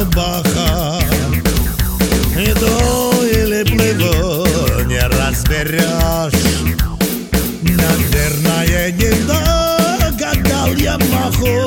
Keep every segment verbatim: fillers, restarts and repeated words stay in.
рубаха. Иду или плыву, не разберешь. Наверное, не догадал я маху.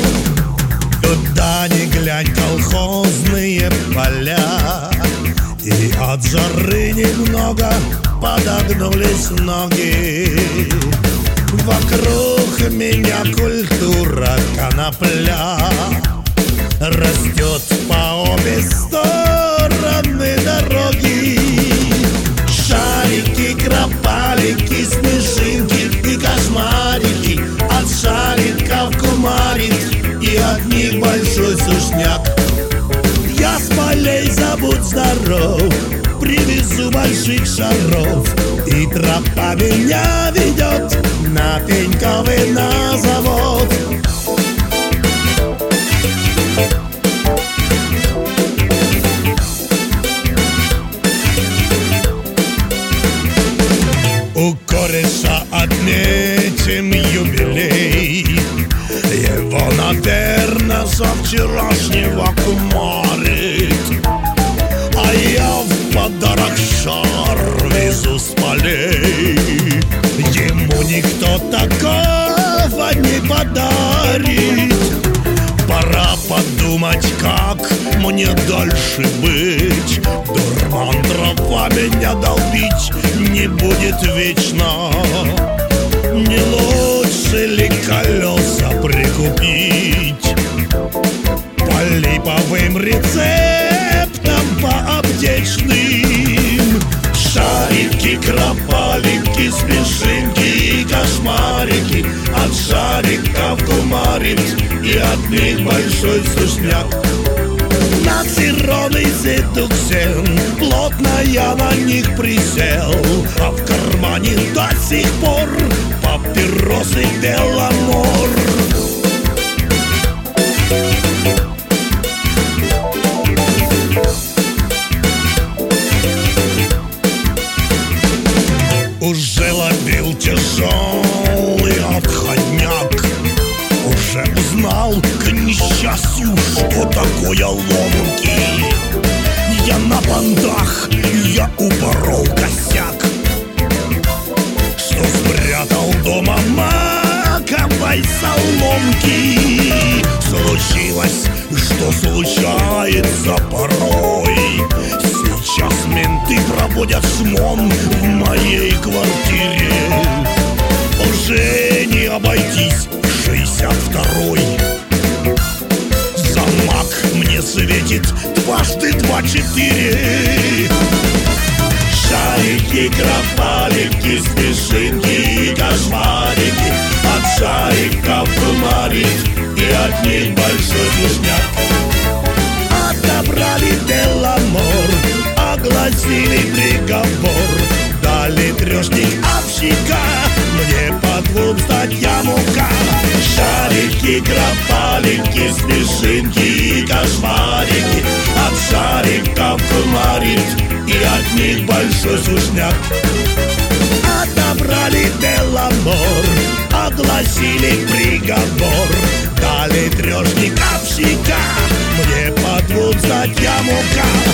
Куда ни глянь, колхозные поля, и от жары немного подогнулись ноги. Вокруг меня культура конопля растет по обе стороны дороги. Шарики, кропалики, смешинки и кошмарики, от шариков кумарит, и от них большой сушняк. Я с полей, забудь здоров, привезу больших шаров, и тропа меня ведет на Пеньковый на завод. У кореша отметим юбилей, его, наверное, со вчерашнего кумарит. А я в подарок шар везу с полей, ему никто такого не подарит. Пора подумать, как мне дальше быть. Дурман тропа меня долбить не будет вечно. Не лучше ли колеса прикупить по липовым рецептам, по аптечным? Шарики, кропалики, смешинки и кошмарики, от шариков кумарит, и от них большой сушняк. Нацирон и седуксен, плотно я на них присел, а в кармане до сих пор папиросы Беломор. Уже ловил тяжелый отходняк, уже узнал, к несчастью, что такое ломки. Я на бандах, я упорол косяк, что спрятал дома маковой соломки. Случилось, что случается порой. Сейчас менты проводят шмон в моей квартире. Уже не обойтись шестьдесят второй. Замок мне светит дважды два четыре. Шарики, кропалики, смешинки и кошмарики, от шариков кумарит, и от них большой сушняк. Отобрали Беломор, огласили приговор, дали трешник общика, мне по двум статьям ука. Шарики, кропалики, смешинки и кошмарики, от шариков кумарит, и от них большой сушняк. Отобрали Беломор, огласили приговор, дали трешник общика, мне по двум статьям ука.